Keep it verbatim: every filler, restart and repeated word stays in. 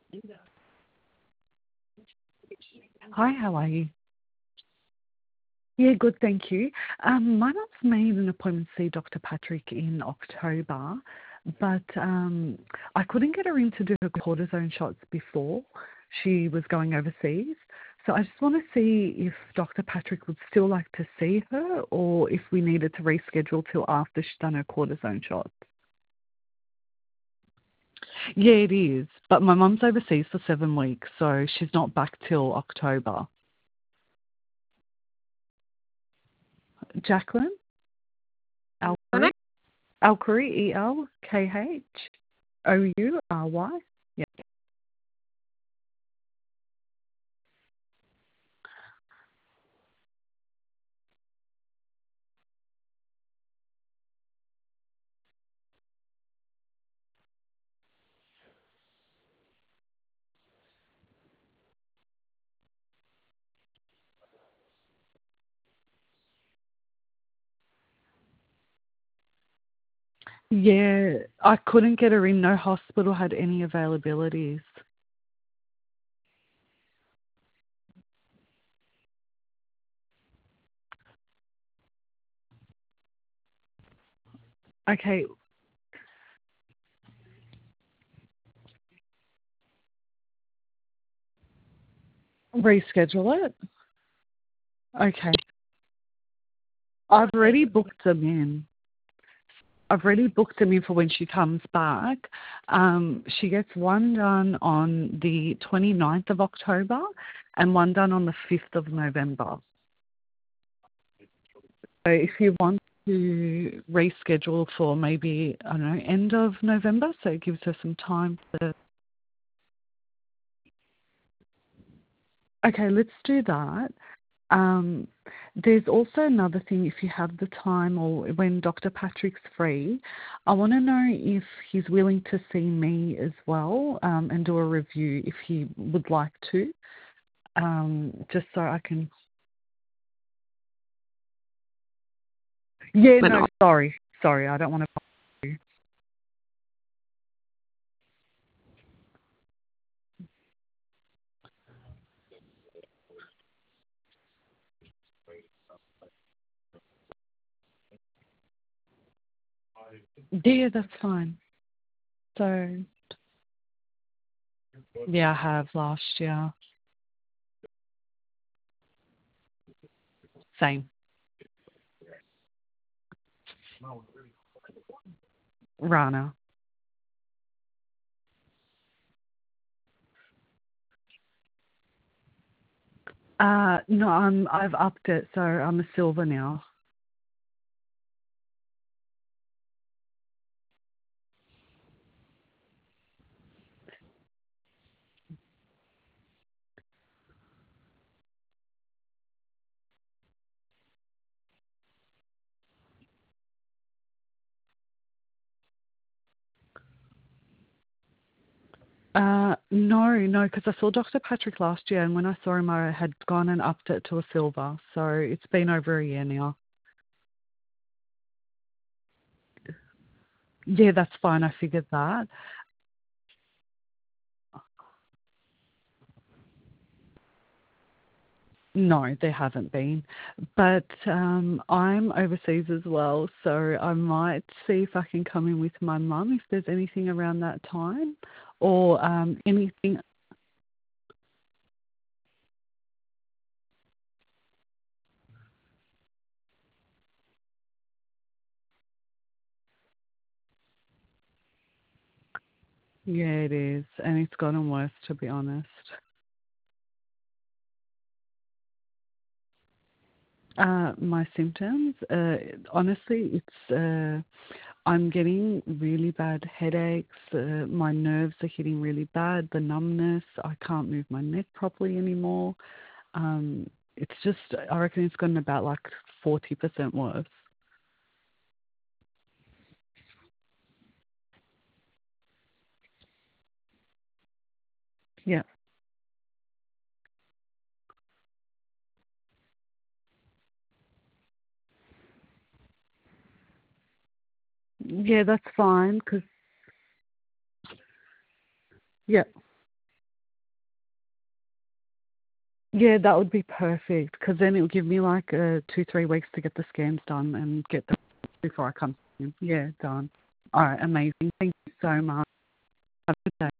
Hi, how are you? Yeah, good, thank you. Um, my mum's made an appointment to see Doctor Patrick in October, but um, I couldn't get her in to do her cortisone shots before she was going overseas. So I just want to see if Doctor Patrick would still like to see her or if we needed to reschedule till after she's done her cortisone shots. Yeah, it is. But my mum's overseas for seven weeks, so she's not back till October. Jacqueline? Alcury? Alcury, E L K H O U R Y? Yeah. Yeah, I couldn't get her in. No hospital had any availabilities. Okay, reschedule it? Okay. I've already booked them in. I've already booked them in for when she comes back. Um, she gets one done on the twenty-ninth of October and one done on the fifth of November. So if you want to reschedule for maybe, I don't know, end of November, so it gives her some time to... Okay, let's do that. Um, there's also another thing, if you have the time or when Doctor Patrick's free, I want to know if he's willing to see me as well um, and do a review if he would like to, um, just so I can... Yeah, no, sorry. Sorry, I don't want to... Yeah, that's fine. So, yeah, I have last year. Same. Rana. Uh, no, I'm, I've upped it, so I'm a silver now. Uh, no, no, because I saw Doctor Patrick last year, and when I saw him, I had gone and upped it to a silver. So it's been over a year now. Yeah, that's fine. I figured that. No, there haven't been. But um, I'm overseas as well, so I might see if I can come in with my mum if there's anything around that time or um, anything. Yeah, it is. And it's gotten worse, to be honest. Uh, my symptoms, uh, honestly, it's uh, I'm getting really bad headaches. Uh, my nerves are hitting really bad. The numbness, I can't move my neck properly anymore. Um, it's just, I reckon it's gotten about like forty percent worse. Yeah. Yeah, that's fine. Cause, yeah. Yeah, that would be perfect because then it'll give me like uh, two, three weeks to get the scans done and get them before I come in. Yeah, done. All right, amazing. Thank you so much. Have a good day.